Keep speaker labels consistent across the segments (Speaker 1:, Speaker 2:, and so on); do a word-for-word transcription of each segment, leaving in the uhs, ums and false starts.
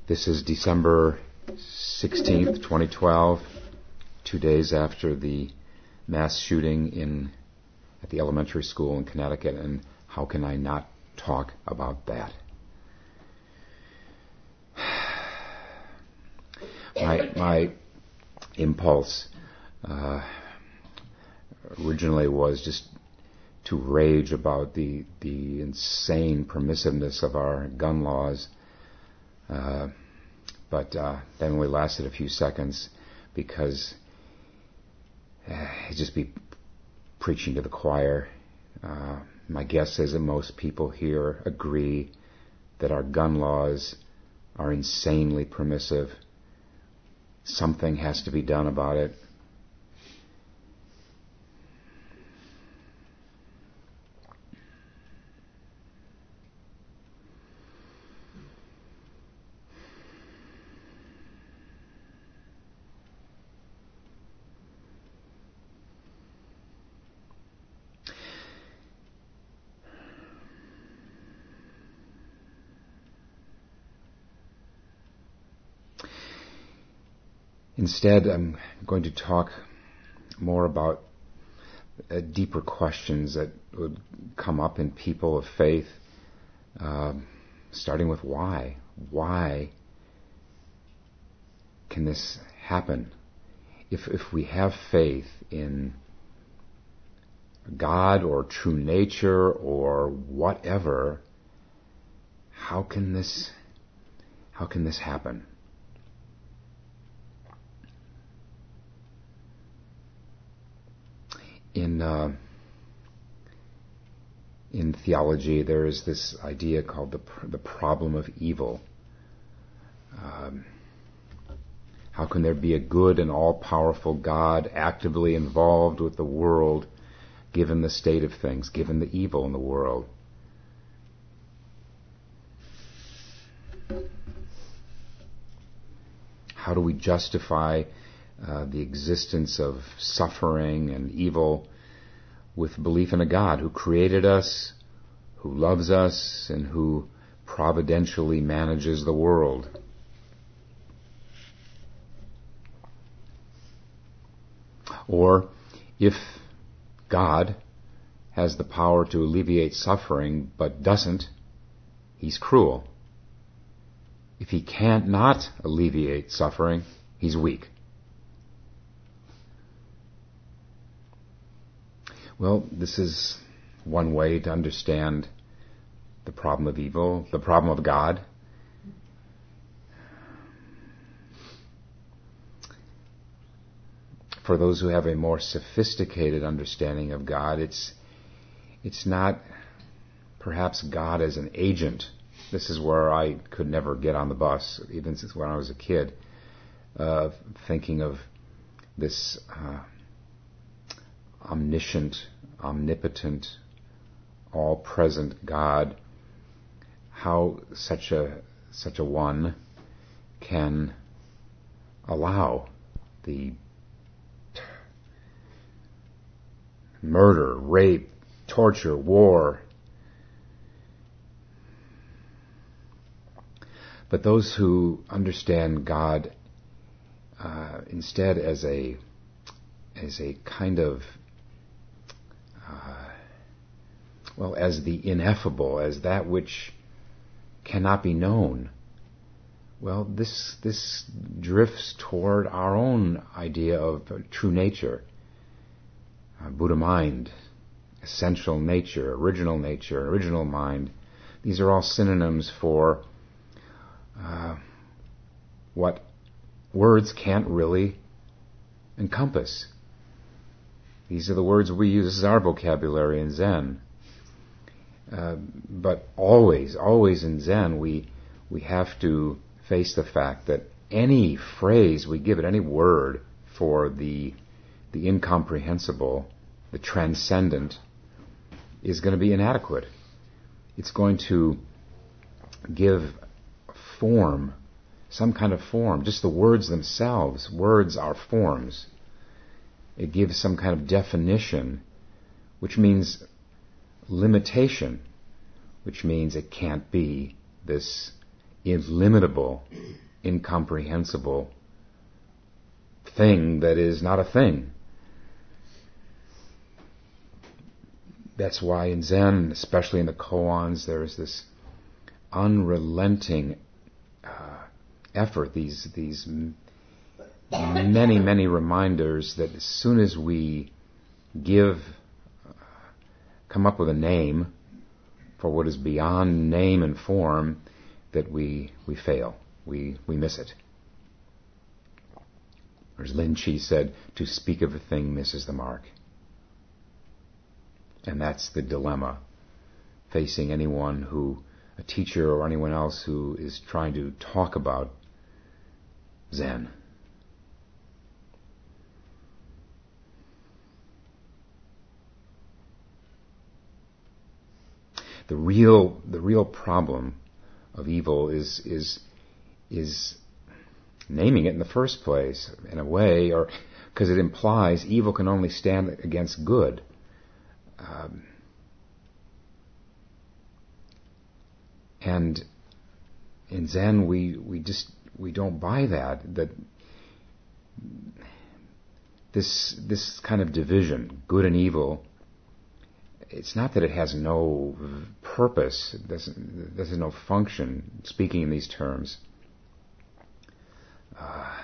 Speaker 1: This is December sixteenth, twenty twelve, two days after the mass shooting in at the elementary school in Connecticut, and how can I not talk about that? My, my impulse uh, originally was just to rage about the the insane permissiveness of our gun laws, uh, but uh, that only lasted a few seconds because uh, it'd just be preaching to the choir. Uh, my guess is that most people here agree that our gun laws are insanely permissive. Something has to be done about it. Instead, I'm going to talk more about uh, deeper questions that would come up in people of faith, uh, starting with why. Why can this happen? If, if we have faith in God or true nature or whatever, how can this, how can this happen? In uh, in theology, there is this idea called the the problem of evil. Um, how can there be a good and all-powerful God actively involved with the world, given the state of things, given the evil in the world? How do we justify Uh, the existence of suffering and evil with belief in a God who created us, who loves us, and who providentially manages the world? Or if God has the power to alleviate suffering but doesn't, he's cruel. If he can't not alleviate suffering, he's weak. Well, this is one way to understand the problem of evil, the problem of God. For those who have a more sophisticated understanding of God, it's it's not perhaps God as an agent. This is where I could never get on the bus, even since when I was a kid, uh, thinking of this uh, omniscient, omnipotent, all-present God, how such a such a one can allow the murder, rape, torture, war. But those who understand God uh, instead as a as a kind of Uh, well, as the ineffable, as that which cannot be known. Well, this this drifts toward our own idea of uh, true nature, uh, Buddha mind, essential nature, original nature, original mind. These are all synonyms for uh, what words can't really encompass. These are the words we use. This is our vocabulary in Zen. Uh, but always, always in Zen, we we have to face the fact that any phrase we give it, any word for the the incomprehensible, the transcendent, is going to be inadequate. It's going to give form, some kind of form. Just the words themselves. Words are forms. It gives some kind of definition, which means limitation, which means it can't be this illimitable, incomprehensible thing that is not a thing. That's why in Zen, especially in the koans, there is this unrelenting uh, effort, these these many, many reminders that as soon as we give, uh, come up with a name for what is beyond name and form, that we we fail, we we miss it. Or as Lin Chi said, to speak of a thing misses the mark. And that's the dilemma facing anyone who, a teacher or anyone else who is trying to talk about Zen. The real, the real problem of evil is is is naming it in the first place, in a way, or because it implies evil can only stand against good. Um, and in Zen, we we just we don't buy that. That this this kind of division, good and evil. It's not that it has no purpose, it doesn't, it doesn't no function, speaking in these terms. Uh,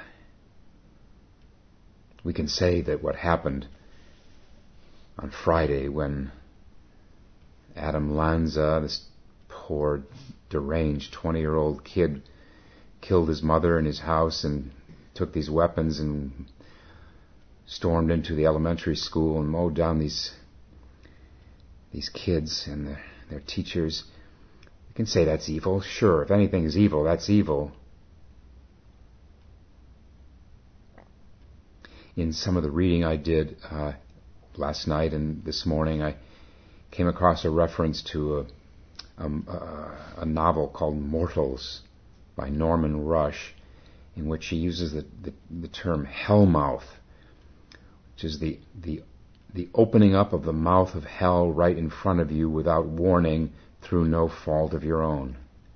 Speaker 1: we can say that what happened on Friday when Adam Lanza, this poor, deranged twenty-year-old kid, killed his mother in his house and took these weapons and stormed into the elementary school and mowed down these these kids and their, their teachers. You can say that's evil. Sure, if anything is evil, that's evil. In some of the reading I did uh, last night and this morning, I came across a reference to a, a, a novel called Mortals by Norman Rush, in which he uses the, the, the term hellmouth, which is the the the opening up of the mouth of hell right in front of you without warning through no fault of your own.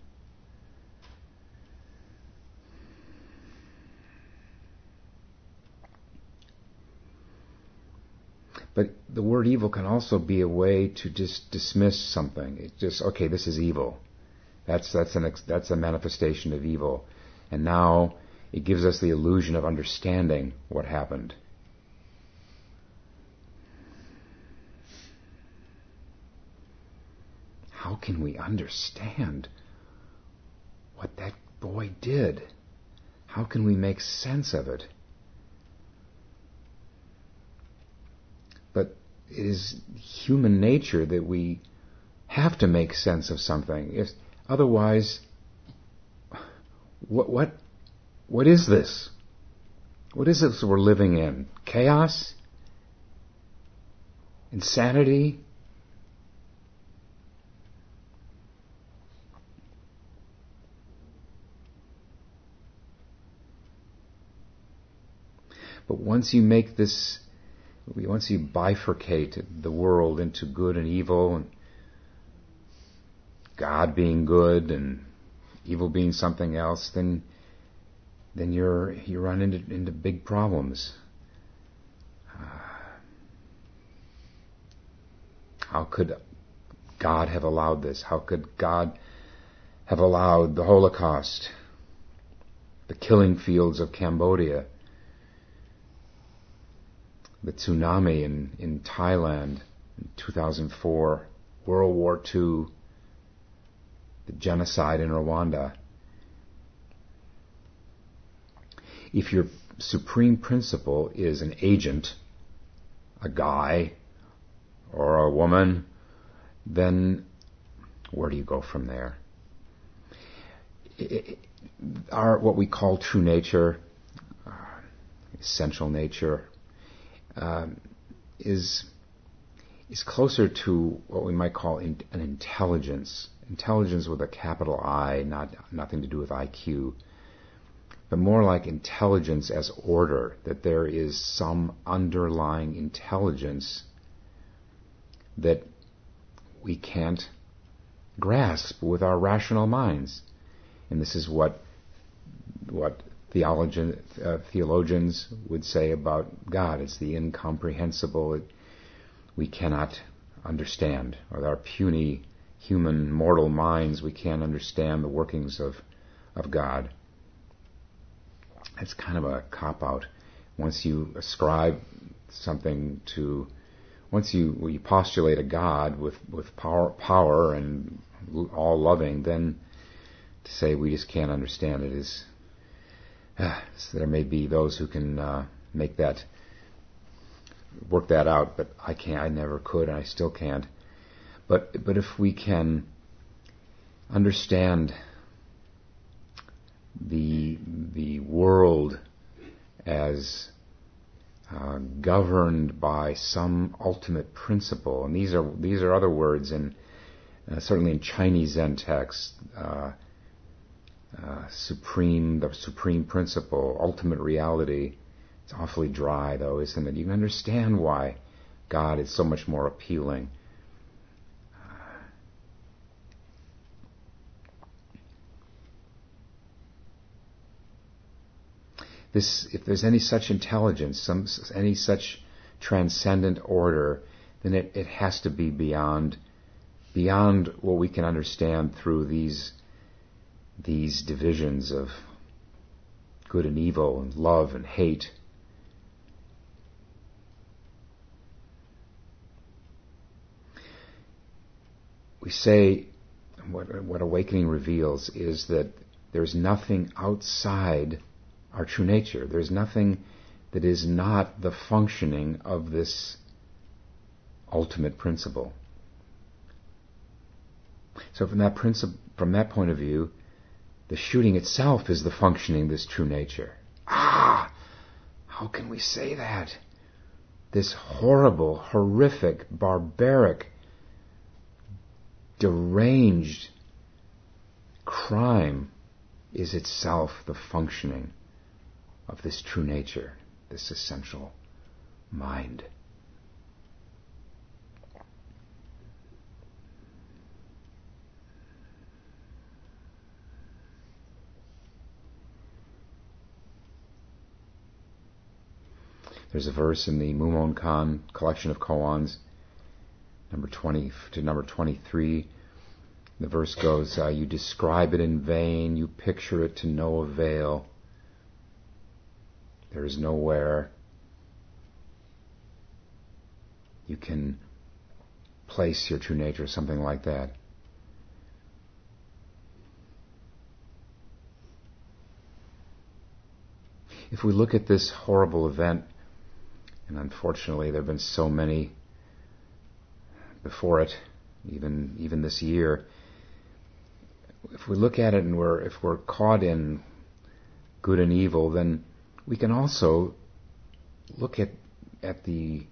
Speaker 1: But the word evil can also be a way to just dismiss something. It's just, okay, this is evil. That's that's an that's a manifestation of evil. And now it gives us the illusion of understanding what happened. How can we understand what that boy did? How can we make sense of it? But it is human nature that we have to make sense of something. If otherwise, what what what is this? What is this we're living in? Chaos? Insanity? But once you make this, once you bifurcate the world into good and evil, and God being good and evil being something else, then then you're you run into into big problems. Uh, how could God have allowed this? How could God have allowed the Holocaust, the killing fields of Cambodia, the tsunami in, in Thailand in two thousand four, World War Two, the genocide in Rwanda? If your supreme principle is an agent, a guy or a woman, then where do you go from there? It, our what we call true nature, uh, essential nature, Um, is is closer to what we might call in, an intelligence, intelligence with a capital I, not nothing to do with I Q, but more like intelligence as order. That there is some underlying intelligence that we can't grasp with our rational minds. And this is what what theologian, uh, theologians would say about God. It's the incomprehensible. It, we cannot understand. With our puny human mortal minds, we can't understand the workings of, of God. It's kind of a cop-out. Once you ascribe something to, once you, well, you postulate a God with, with power, power and all loving, then to say we just can't understand it is, uh, so there may be those who can uh, make that, work that out, but I can't, I never could, and I still can't. But, but if we can understand the, the world as uh, governed by some ultimate principle, and these are, these are other words in, uh, certainly in Chinese Zen texts, uh, uh, supreme, the supreme principle, ultimate reality. It's awfully dry, though, isn't it? You can understand why God is so much more appealing. This, if there's any such intelligence, some any such transcendent order, then it, it has to be beyond beyond what we can understand through these these divisions of good and evil and love and hate. We say, what, what awakening reveals is that there's nothing outside our true nature. There's nothing that is not the functioning of this ultimate principle. So from that principle, from that point of view, the shooting itself is the functioning of this true nature. Ah! How can we say that? This horrible, horrific, barbaric, deranged crime is itself the functioning of this true nature, this essential mind. There's a verse in the Mumon Kan collection of koans, number twenty to number twenty-three. The verse goes, uh, you describe it in vain, you picture it to no avail. There is nowhere you can place your true nature, something like that. If we look at this horrible event, and unfortunately there have been so many before it, even even this year, if we look at it and we're if we're caught in good and evil, then we can also look at at the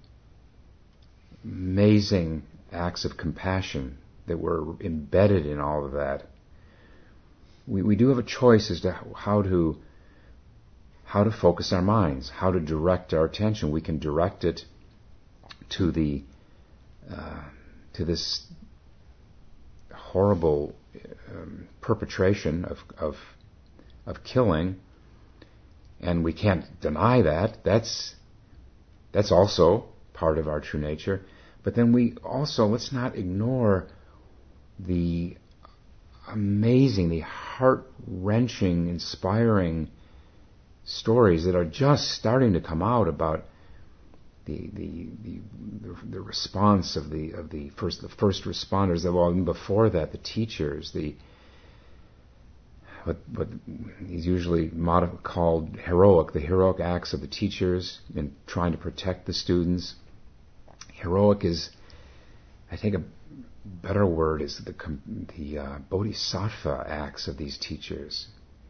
Speaker 1: amazing acts of compassion that were embedded in all of that. We we do have a choice as to how to how to focus our minds, how to direct our attention. We can direct it to the uh, to this horrible um, perpetration of, of of killing, and we can't deny that. That's that's also part of our true nature. But then we also, let's not ignore the amazing, the heart-wrenching, inspiring stories that are just starting to come out about the the the, the response of the of the first the first responders, of all, even before that, the teachers, the what what is usually mod- called heroic, the heroic acts of the teachers in trying to protect the students. Heroic is, I think, a better word is the the uh, bodhisattva acts of these teachers.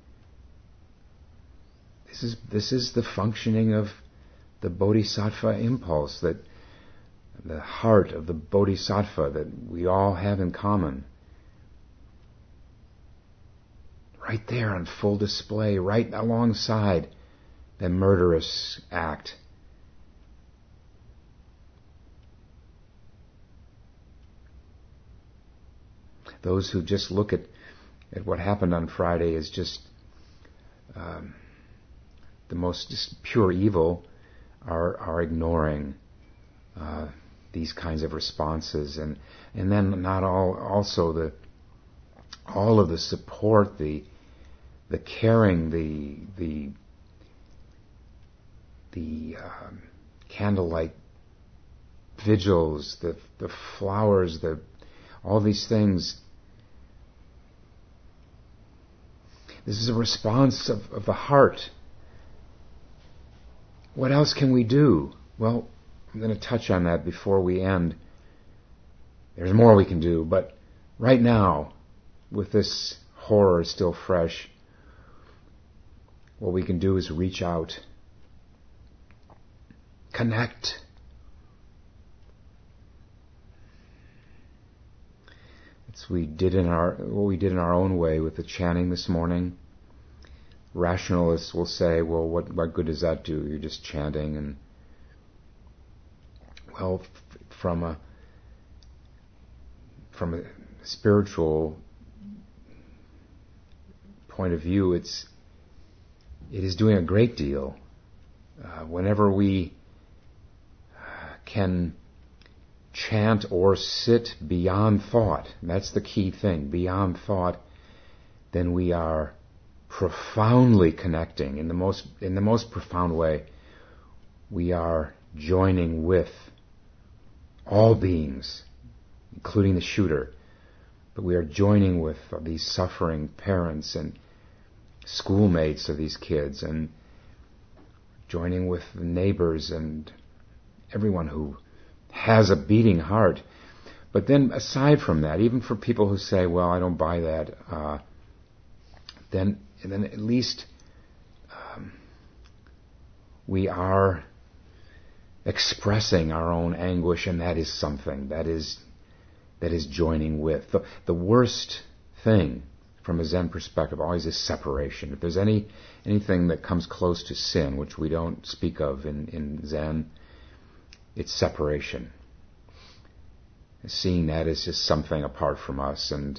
Speaker 1: This is this is the functioning of the bodhisattva impulse, that the heart of the bodhisattva that we all have in common. Right there on full display, right alongside the murderous act. Those who just look at at what happened on Friday is just um, the most just pure evil, are are ignoring uh, these kinds of responses, and and then not all also the all of the support, the the caring, the the the um, candlelight vigils, the the flowers, the all these things. This is a response of, of the heart. What else can we do? Well, I'm going to touch on that before we end. There's more we can do, but right now, with this horror still fresh, what we can do is reach out, connect. It's we did in our what we did in our own way with the chanting this morning. Rationalists will say, "Well, what what good does that do? You're just chanting." And well, f- from a from a spiritual point of view, it's it is doing a great deal. Uh, whenever we uh, can chant or sit beyond thought, that's the key thing, beyond thought, then we are profoundly connecting in the most in the most profound way. We are joining with all beings, including the shooter, but we are joining with these suffering parents and schoolmates of these kids, and joining with the neighbors and everyone who has a beating heart. But then aside from that, even for people who say, well, I don't buy that, uh, then then at least um, we are expressing our own anguish, and that is something, that is that is joining with. The, the worst thing from a Zen perspective always is separation. If there's any anything that comes close to sin, which we don't speak of in, in Zen, it's separation. Seeing that as just something apart from us and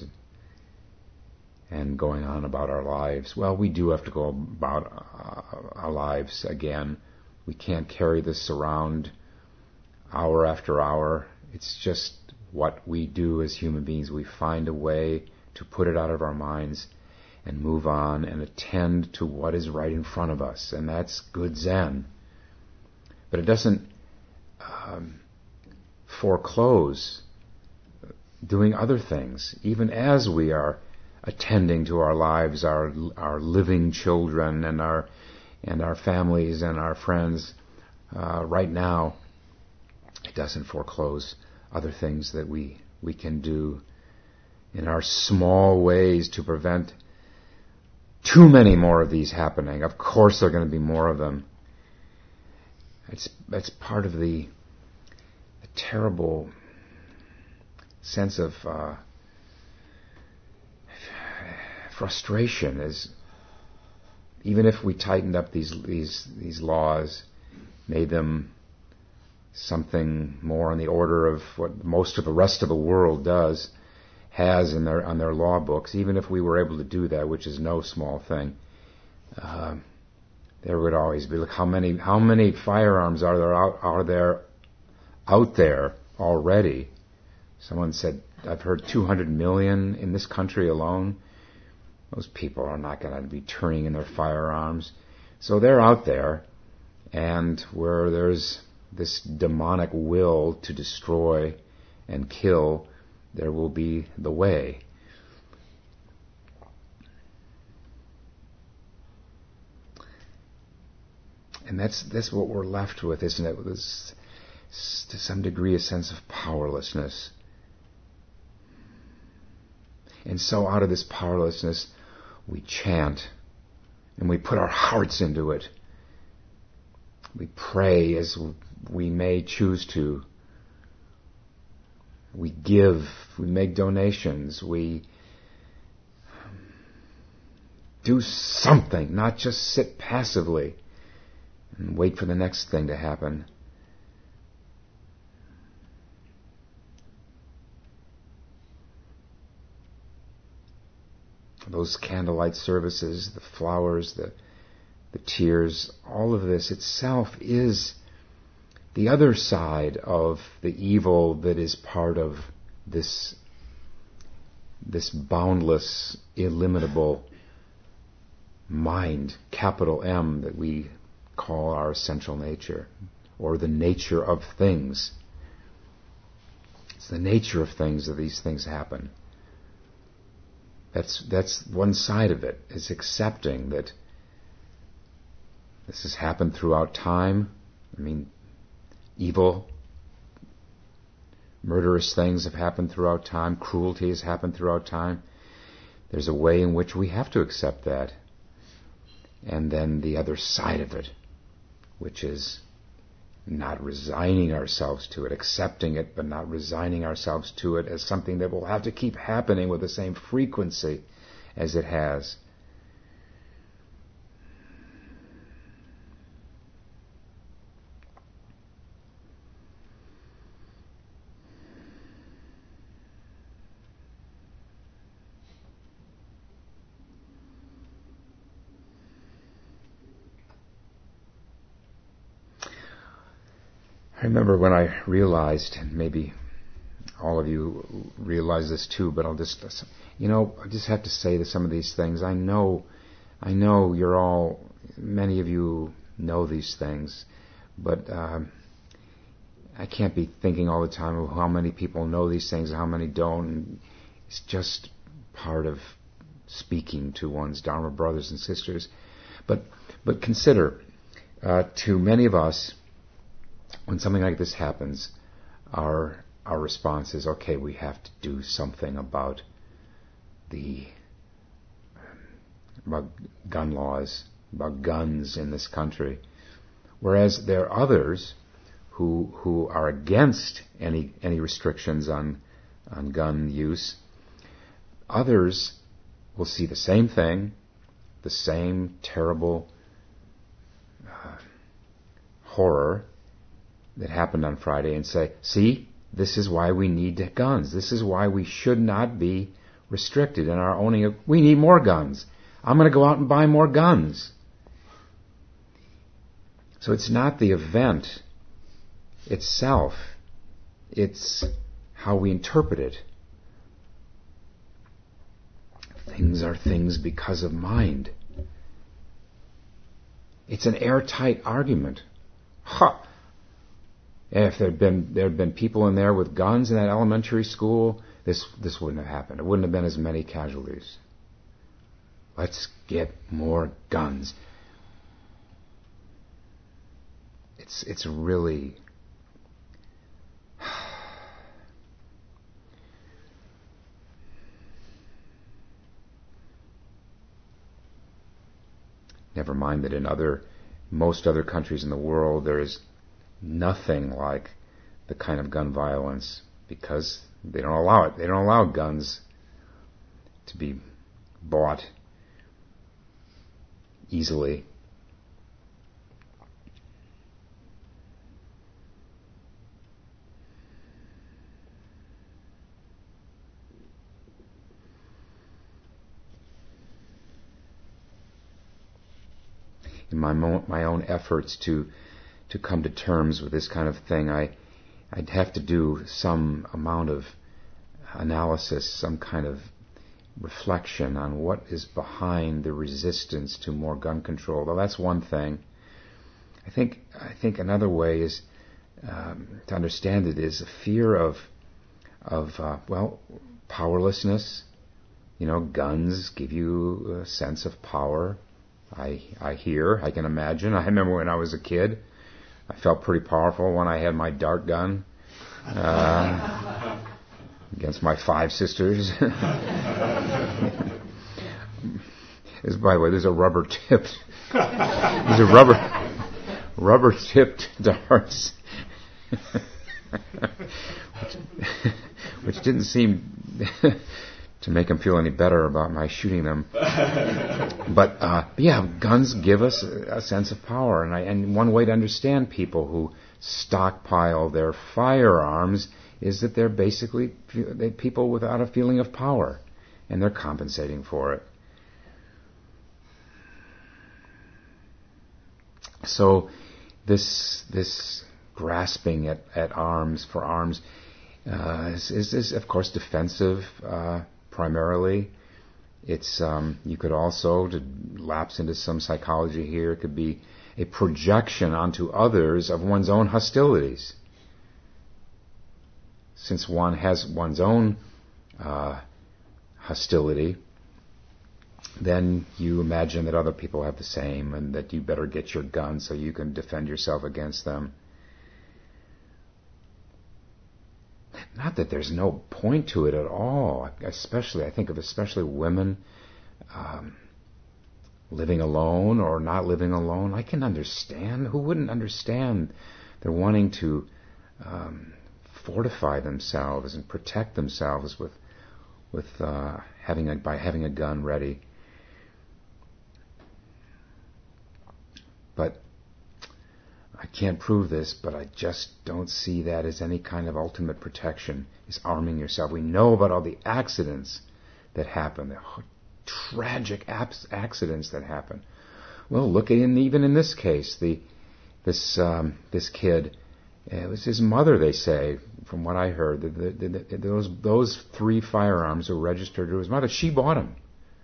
Speaker 1: and going on about our lives. Well, we do have to go about uh, our lives again. We can't carry this around hour after hour. It's just what we do as human beings. We find a way to put it out of our minds and move on and attend to what is right in front of us. And that's good Zen. But it doesn't um, foreclose doing other things, even as we are attending to our lives, our our living children and our and our families and our friends. Uh, right now, it doesn't foreclose other things that we we can do in our small ways to prevent too many more of these happening. Of course, there are going to be more of them. It's that's part of the, the terrible sense of uh, frustration. Is even if we tightened up these these these laws, made them something more on the order of what most of the rest of the world does, has in their on their law books, even if we were able to do that, which is no small thing, uh, there would always be, look, how many how many firearms are there out, are there out there already? Someone said, I've heard two hundred million in this country alone. Those people are not going to be turning in their firearms. So they're out there, and where there's this demonic will to destroy and kill, there will be the way. And that's that's what we're left with, isn't it? This, to some degree, a sense of powerlessness. And so out of this powerlessness, we chant, and we put our hearts into it. We pray as we may choose to. We give, we make donations, we do something, not just sit passively and wait for the next thing to happen. those candlelight services, the flowers, the the tears, all of this itself is the other side of the evil that is part of this, this boundless, illimitable mind, capital M, that we call our essential nature, or the nature of things. It's the nature of things that these things happen. That's that's one side of it, is accepting that this has happened throughout time. I mean, evil, murderous things have happened throughout time. Cruelty has happened throughout time. There's a way in which we have to accept that. And then the other side of it, which is not resigning ourselves to it, accepting it, but not resigning ourselves to it as something that will have to keep happening with the same frequency as it has. I remember when I realized, and maybe all of you realize this too, but I'll just, you know, I just have to say to some of these things. I know, I know you're all, many of you know these things, but um, I can't be thinking all the time of how many people know these things and how many don't. And it's just part of speaking to one's Dharma brothers and sisters. But, but consider, uh, to many of us, when something like this happens, our our response is, okay, we have to do something about the about gun laws, about guns in this country. Whereas there are others who who are against any any restrictions on on gun use. Others will see the same thing, the same terrible uh, horror that happened on Friday, and say, see, this is why we need guns. This is why we should not be restricted in our owning of, we need more guns. I'm going to go out and buy more guns. So it's not the event itself, it's how we interpret it. Things are things because of mind. It's an airtight argument. Ha! If there'd been there'd been people in there with guns in that elementary school, this this wouldn't have happened. It wouldn't have been as many casualties. Let's get more guns. It's it's really never mind that in other most other countries in the world there is nothing like the kind of gun violence, because they don't allow it. They don't allow guns to be bought easily. In my mo- my own efforts to to come to terms with this kind of thing, I, I'd have to do some amount of analysis, some kind of reflection on what is behind the resistance to more gun control. Well, that's one thing. I think I think another way is um, to understand it is a fear of of uh, well powerlessness. You know, guns give you a sense of power. I I hear, I can imagine. I remember when I was a kid, I felt pretty powerful when I had my dart gun uh, against my five sisters. There's, by the way, there's a rubber tipped, there's a rubber, rubber tipped darts, which, which didn't seem to make them feel any better about my shooting them. But uh, yeah, guns give us a, a sense of power, and, I, and one way to understand people who stockpile their firearms is that they're basically they people without a feeling of power, and they're compensating for it. So this this grasping at, at arms for arms uh, is, is, is of course defensive uh, primarily. It's um, you could also, to lapse into some psychology here, it could be a projection onto others of one's own hostilities. Since one has one's own uh, hostility, then you imagine that other people have the same, and that you better get your gun so you can defend yourself against them. Not that there's no point to it at all. Especially, I think of especially women um, living alone or not living alone. I can understand. Who wouldn't understand? They're wanting to um, fortify themselves and protect themselves with with uh, having a, by having a gun ready. But I can't prove this, but I just don't see that as any kind of ultimate protection, is arming yourself. We know about all the accidents that happen, the tragic accidents that happen. Well, look at in, even in this case, the this um, this kid, it was his mother, they say, from what I heard, the, the, the, those those three firearms were registered to his mother. She bought them.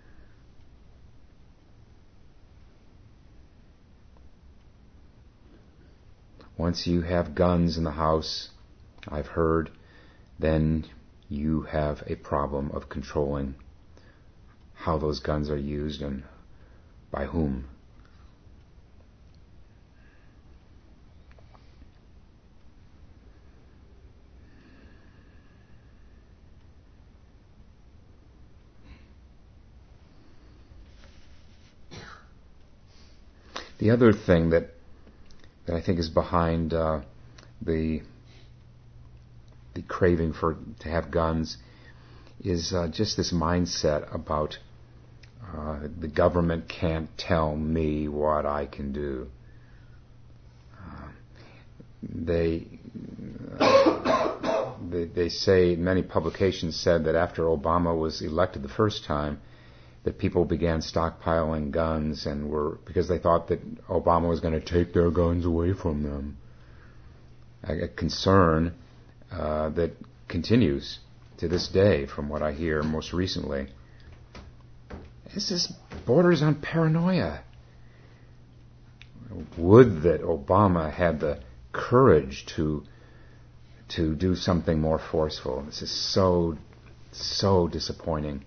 Speaker 1: Once you have guns in the house, I've heard, then you have a problem of controlling how those guns are used and by whom. The other thing that that I think is behind uh, the the craving for to have guns is uh, just this mindset about uh, the government can't tell me what I can do. Uh, they, uh, they they say, many publications said that after Obama was elected the first time, that people began stockpiling guns and were because they thought that Obama was going to take their guns away from them. A, a concern uh, that continues to this day, from what I hear most recently. This is borders on paranoia. Would that Obama had the courage to to do something more forceful. This is so so disappointing.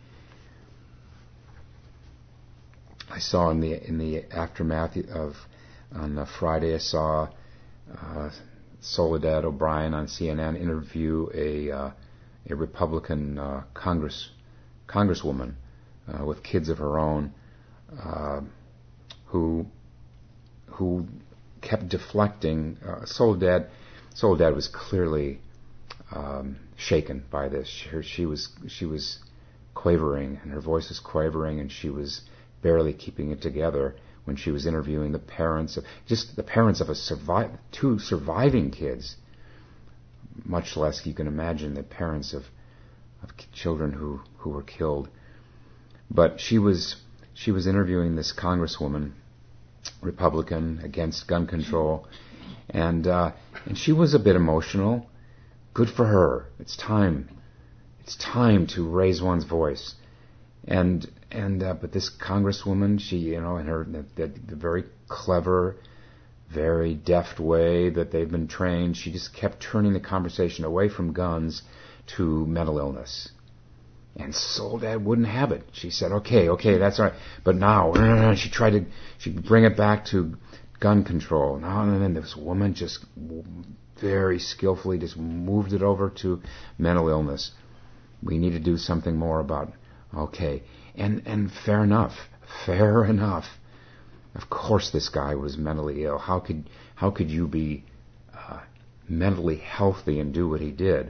Speaker 1: I saw in the in the aftermath of on uh, Friday, I saw uh, Soledad O'Brien on C N N interview a uh, a Republican uh, Congress Congresswoman uh, with kids of her own, uh, who who kept deflecting. Uh, Soledad Soledad was clearly um, shaken by this. She, her, she was she was quavering, and her voice was quavering, and she was barely keeping it together when she was interviewing the parents of just the parents of a survive two surviving kids. Much less you can imagine the parents of of children who, who were killed. But she was she was interviewing this congresswoman, Republican, against gun control, and uh, and she was a bit emotional. Good for her. It's time. It's time to raise one's voice. And and uh, but this congresswoman, she you know, in her the, the, the very clever, very deft way that they've been trained, she just kept turning the conversation away from guns to mental illness. And Soledad wouldn't have it. She said, "Okay, okay, that's all right." But now she tried to she bring it back to gun control. Now and then this woman just very skillfully just moved it over to mental illness. We need to do something more about. Okay, and and fair enough, fair enough. Of course, this guy was mentally ill. How could how could you be uh, mentally healthy and do what he did?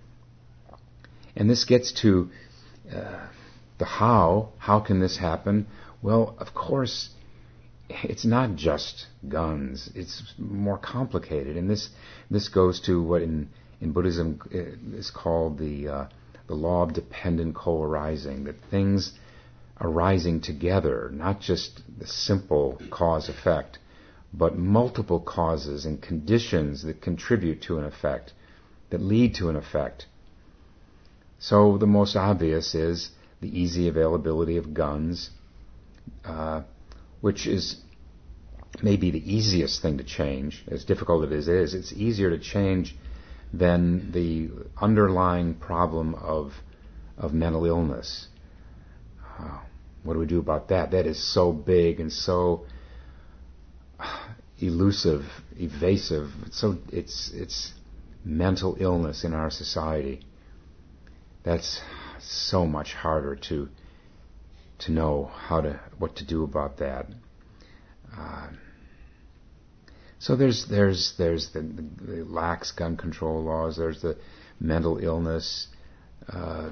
Speaker 1: And this gets to uh, the how. How can this happen? Well, of course, it's not just guns. It's more complicated, and this this goes to what in in Buddhism is called the uh, the law of dependent co-arising, that things arising together, not just the simple cause-effect but multiple causes and conditions that contribute to an effect, that lead to an effect. So the most obvious is the easy availability of guns, uh, which is maybe the easiest thing to change. As difficult as it is, it's easier to change than the underlying problem of of mental illness. Uh, what do we do about that? That is so big and so elusive, evasive. So it's it's mental illness in our society. That's so much harder to to know how to what to do about that. Uh, so there's there's there's the, the lax gun control laws. There's the mental illness. Uh,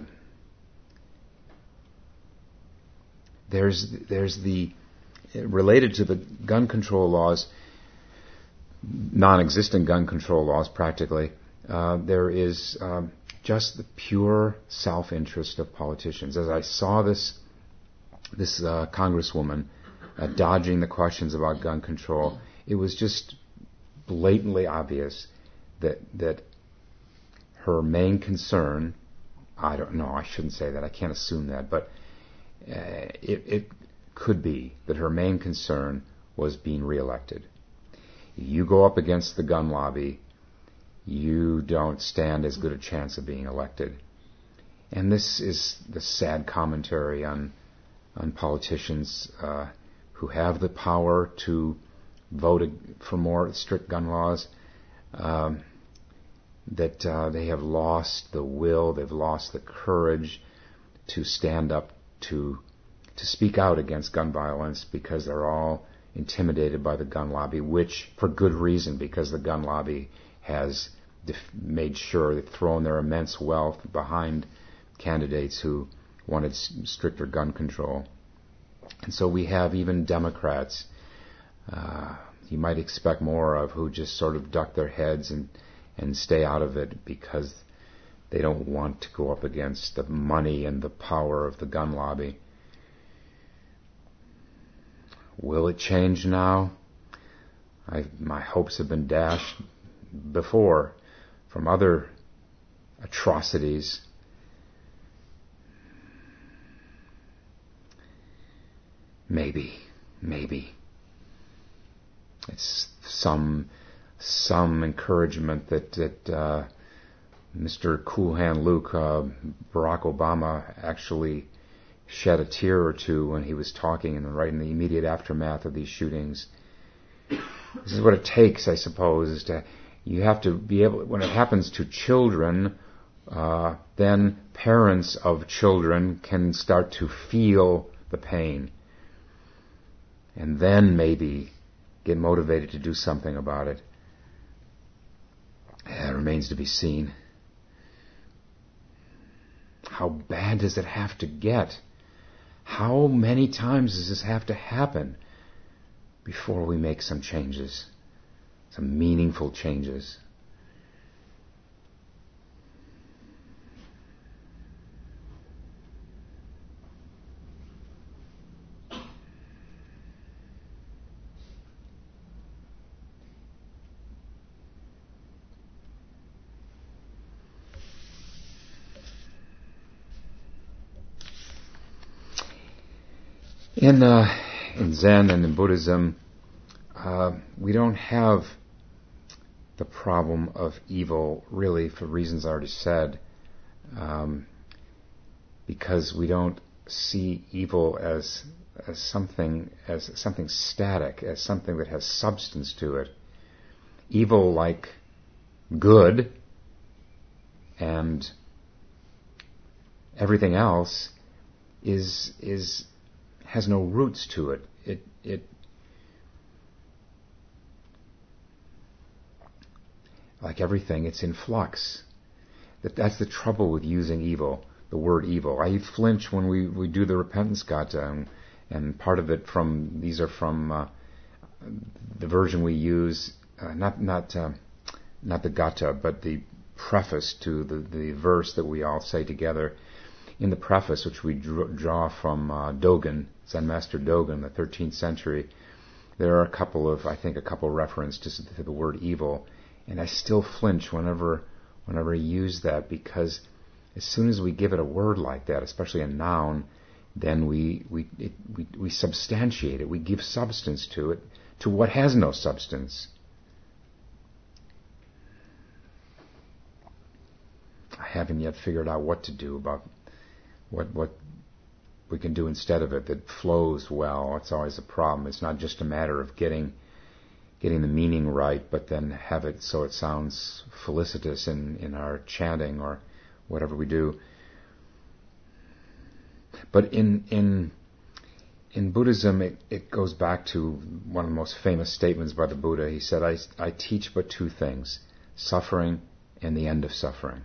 Speaker 1: there's there's the related to the gun control laws, non-existent gun control laws practically. Uh, there is um, just the pure self-interest of politicians. As I saw this this uh, congresswoman uh, dodging the questions about gun control, it was just blatantly obvious that that her main concern, I don't know, I shouldn't say that, I can't assume that, but uh, it, it could be that her main concern was being reelected. You go up against the gun lobby, you don't stand as good a chance of being elected. And this is the sad commentary on on politicians uh, who have the power to vote for more strict gun laws, um, that uh, they have lost the will, they've lost the courage to stand up to to speak out against gun violence because they're all intimidated by the gun lobby, which for good reason, because the gun lobby has def- made sure they've thrown their immense wealth behind candidates who wanted s- stricter gun control. And so we have even Democrats, uh, you might expect more of, who just sort of duck their heads and, and stay out of it because they don't want to go up against the money and the power of the gun lobby. Will it change now? I, my hopes have been dashed before from other atrocities. Maybe, maybe. It's some some encouragement that that uh, Mister Cool Hand Luke, uh, Barack Obama, actually shed a tear or two when he was talking and right in the immediate aftermath of these shootings. This is what it takes, I suppose, is to you have to be able, when it happens to children, uh, then parents of children can start to feel the pain and then maybe get motivated to do something about it. It remains to be seen. How bad does it have to get? How many times does this have to happen before we make some changes, some meaningful changes? In, uh, in Zen and in Buddhism, uh, we don't have the problem of evil, really, for reasons I already said, um, because we don't see evil as as something as something static, as something that has substance to it. Evil, like good and everything else, is is has no roots to it. It it like everything, it's in flux. That that's the trouble with using evil, the word evil. I flinch when we, we do the repentance gata, and, and part of it from these are from uh, the version we use, uh, not not uh, not the gata, but the preface to the, the verse that we all say together. In the preface, which we draw from uh, Dogen, Zen Master Dogen, the thirteenth century, There are a couple of, I think, a couple of references to the word evil, and I still flinch whenever, whenever I use that, because as soon as we give it a word like that, especially a noun, then we we it, we, we substantiate it. We give substance to it, to what has no substance. I haven't yet figured out what to do about what what we can do instead of it that flows well. It's always a problem. It's not just a matter of getting getting the meaning right, but then have it so it sounds felicitous in, in our chanting or whatever we do. But in in in Buddhism, it, it goes back to one of the most famous statements by the Buddha. He said, I, I teach but two things, suffering and the end of suffering.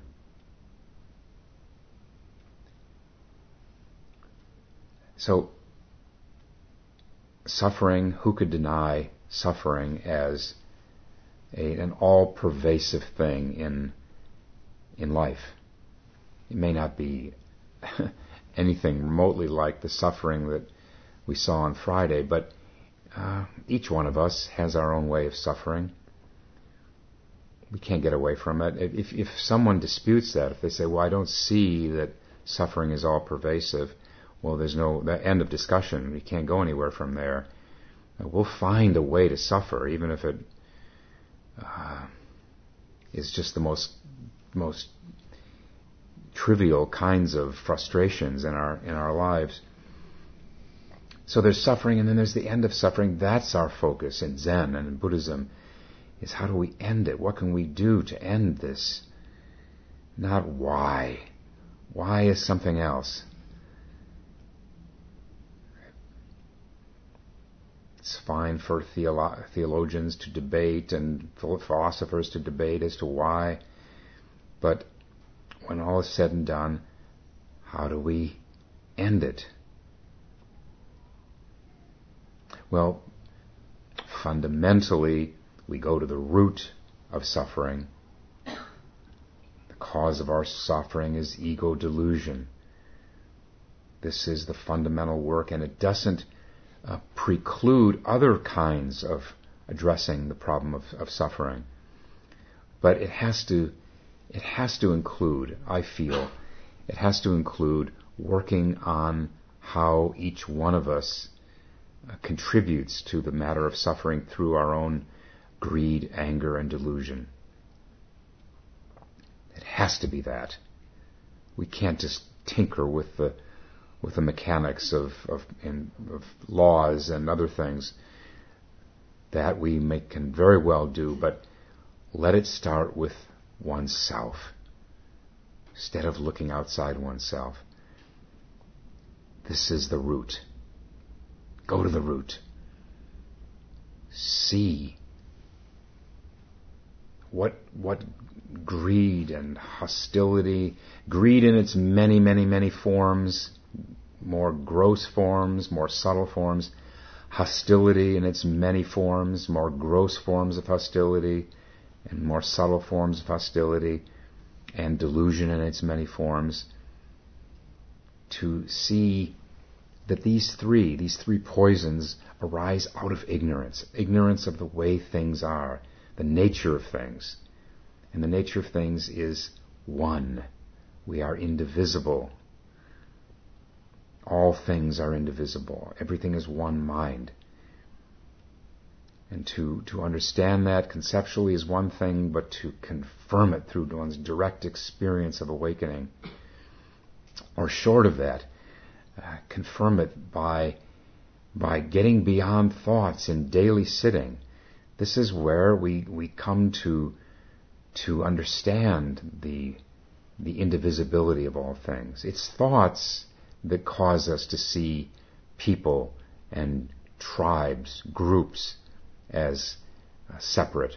Speaker 1: So, suffering, who could deny suffering as a, an all-pervasive thing in in life? It may not be anything remotely like the suffering that we saw on Friday, but uh, each one of us has our own way of suffering. We can't get away from it. If, if someone disputes that, if they say, well, I don't see that suffering is all-pervasive, well, there's no the end of discussion. We can't go anywhere from there. We'll find a way to suffer, even if it uh, is just the most most trivial kinds of frustrations in our in our lives. So there's suffering, and then there's the end of suffering. That's our focus in Zen and in Buddhism, is how do we end it? What can we do to end this? Not why. Why is something else. It's fine for theolo- theologians to debate and philosophers to debate as to why, but when all is said and done, how do we end it? Well, fundamentally, we go to the root of suffering. The cause of our suffering is ego delusion. This is the fundamental work, and it doesn't Uh, preclude other kinds of addressing the problem of, of suffering, but it has to it has to include, I feel, it has to include working on how each one of us uh, contributes to the matter of suffering through our own greed, anger, and delusion. It has to be that. We can't just tinker with the with the mechanics of, of, in, of laws and other things. That we may, can very well do, but let it start with oneself, instead of looking outside oneself. This is the root. Go to the root. See what what greed and hostility, greed in its many, many, many forms, more gross forms, more subtle forms, hostility in its many forms, more gross forms of hostility, and more subtle forms of hostility, and delusion in its many forms, to see that these three, these three poisons arise out of ignorance, ignorance of the way things are, the nature of things. And the nature of things is one. We are indivisible. All things are indivisible. Everything is one mind. And to, to understand that conceptually is one thing, but to confirm it through one's direct experience of awakening, or short of that, uh, confirm it by, by getting beyond thoughts in daily sitting. This is where we, we come to, to understand the, the indivisibility of all things. It's thoughts that cause us to see people and tribes, groups, as uh, separate.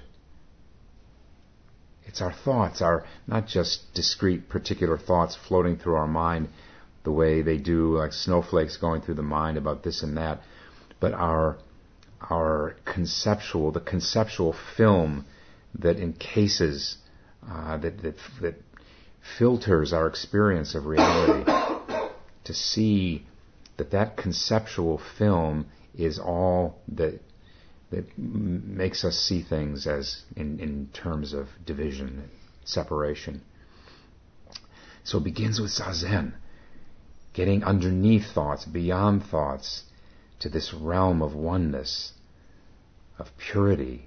Speaker 1: It's our thoughts, our not just discrete particular thoughts floating through our mind the way they do, like snowflakes going through the mind about this and that, but our our conceptual, the conceptual film that encases, uh, that, that that filters our experience of reality. To see that that conceptual film is all that that m- makes us see things as in, in terms of division, separation. So it begins with Zazen, getting underneath thoughts, beyond thoughts, to this realm of oneness, of purity,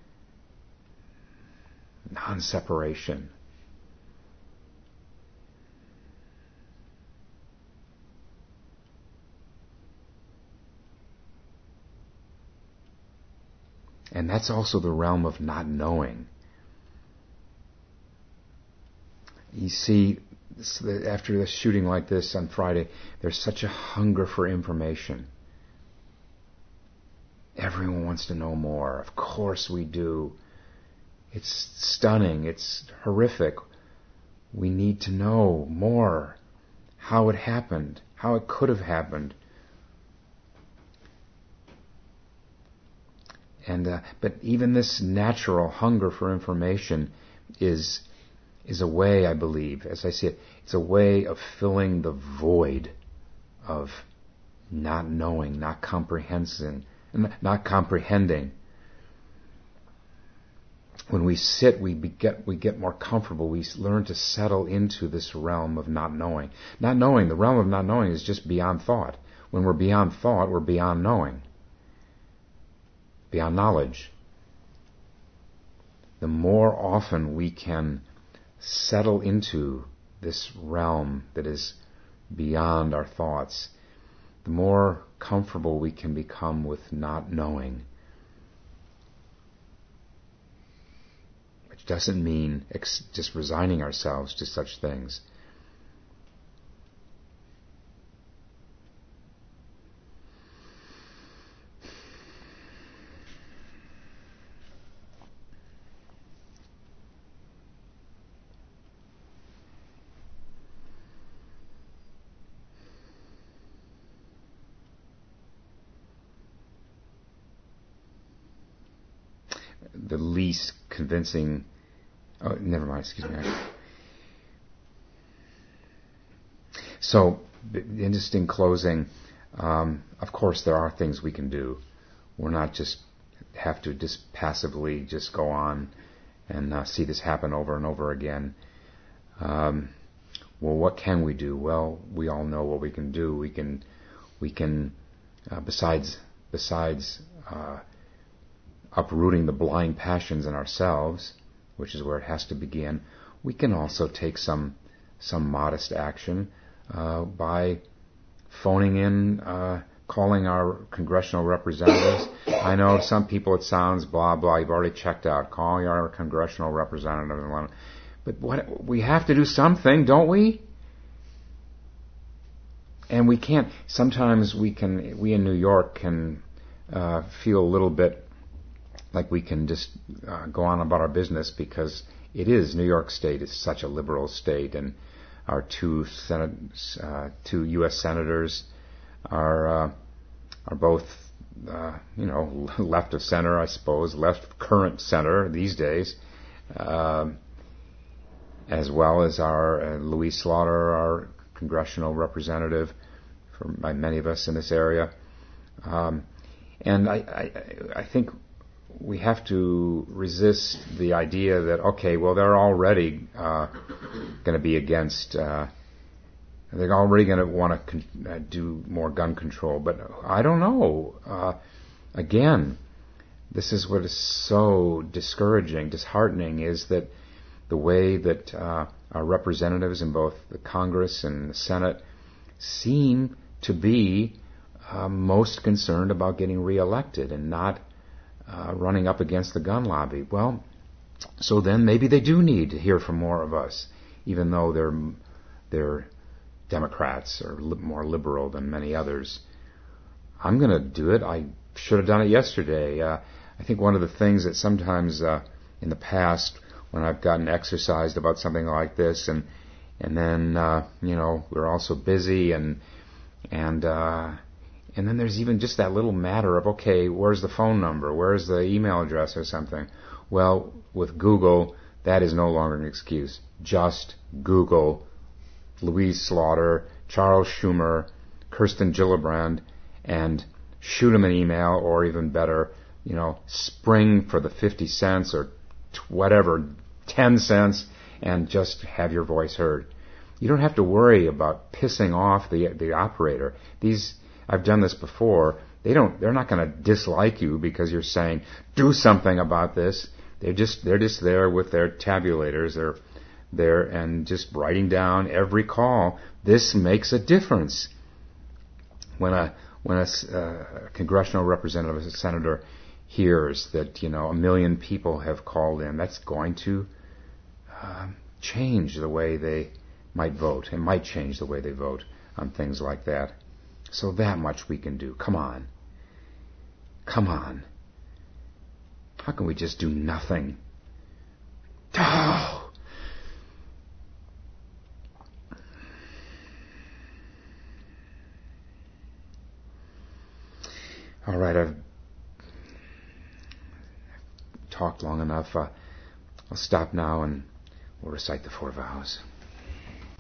Speaker 1: non-separation. And that's also the realm of not knowing. You see, after a shooting like this on Friday, there's such a hunger for information. Everyone wants to know more. Of course we do. It's stunning. It's horrific. We need to know more. How it happened. How it could have happened. And uh, but even this natural hunger for information is is a way, I believe, as I see it, it's a way of filling the void of not knowing, not comprehending, not comprehending. When we sit, we get we get more comfortable. We learn to settle into this realm of not knowing. Not knowing, the realm of not knowing is just beyond thought. When we're beyond thought, we're beyond knowing. Beyond knowledge. The more often we can settle into this realm that is beyond our thoughts, the more comfortable we can become with not knowing. Which doesn't mean ex- just resigning ourselves to such things. The least convincing... Oh, never mind, excuse me. So, just in closing, um, of course there are things we can do. We're not just have to just passively just go on and uh, see this happen over and over again. Um, well, what can we do? Well, we all know what we can do. We can, we can, uh, besides, besides, uh, uprooting the blind passions in ourselves, which is where it has to begin, we can also take some some modest action uh, by phoning in, uh, calling our congressional representatives. I know some people it sounds blah blah. You've already checked out. Calling our congressional representative, but what we have to do something, don't we? And we can't. Sometimes we can. We in New York can uh, feel a little bit like we can just uh, go on about our business because it is, New York State is such a liberal state, and our two Senate, uh, two U S senators are uh, are both, uh, you know, left of center, I suppose, left current center these days, uh, as well as our uh, Louise Slaughter, our congressional representative, for by many of us in this area, um, and I, I, I think we have to resist the idea that, okay, well, they're already uh, going to be against, uh, they're already going to want to con- uh, do more gun control. But I don't know. Uh, again, this is what is so discouraging, disheartening, is that the way that uh, our representatives in both the Congress and the Senate seem to be uh, most concerned about getting reelected and not Uh, running up against the gun lobby. Well, so then maybe they do need to hear from more of us, even though they're they're Democrats or li- more liberal than many others. I'm going to do it. I should have done it yesterday. Uh, I think one of the things that sometimes uh, in the past, when I've gotten exercised about something like this, and and then uh, you know we're all so busy, and and uh, And then there's even just that little matter of, okay, where's the phone number? Where's the email address or something? Well, with Google, that is no longer an excuse. Just Google Louise Slaughter, Charles Schumer, Kirsten Gillibrand, and shoot them an email, or even better, you know, spring for the fifty cents or t- whatever, ten cents, and just have your voice heard. You don't have to worry about pissing off the the operator. These, I've done this before. They don't, they're not going to dislike you because you're saying, do something about this. They're just, they're just there with their tabulators. They're there and just writing down every call. This makes a difference. When a, when a uh, congressional representative, a senator, hears that, you know, a million people have called in, that's going to uh, change the way they might vote. It might change the way they vote on things like that. So that much we can do. Come on. Come on. How can we just do nothing? Oh! All right, I've talked long enough. Uh, I'll stop now and we'll recite the four vows.